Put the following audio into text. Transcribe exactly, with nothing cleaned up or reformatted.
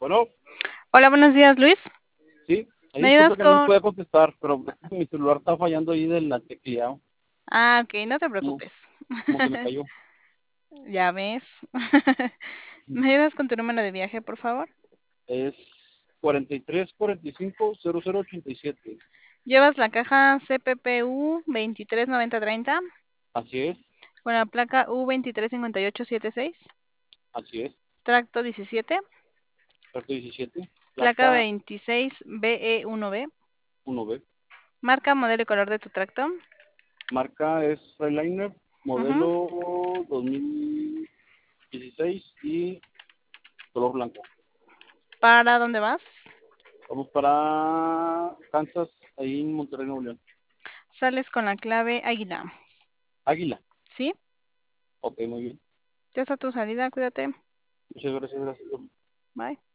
Bueno, Hola, buenos días, Luis. sí, ahí ¿Me disculpe ayudas que no les con...? pueda contestar, pero mi celular está fallando ahí de la teclea, Ah, ok, no te como, preocupes. como se me cayó. Ya ves. ¿Me ayudas con tu número de viaje, por favor? Es cuarenta y tres cuarenta y cinco cero cero ochenta y siete. Llevas la caja C P P U veintitrés noventa treinta Así es, con la placa U veintitrés cincuenta y ocho setenta y seis, así es. tracto diecisiete, Carta diecisiete, placa placa veintiséis B E uno B, uno B. marca, modelo y color de tu tracto. Marca es Freightliner, Ujú. modelo dos mil dieciséis y color blanco. ¿Para dónde vas? Vamos para Kansas, ahí en Monterrey, Nuevo León. Sales con la clave águila. Águila. ¿Sí? Ok, muy bien. Ya está tu salida, cuídate. Muchas gracias, gracias. Bye.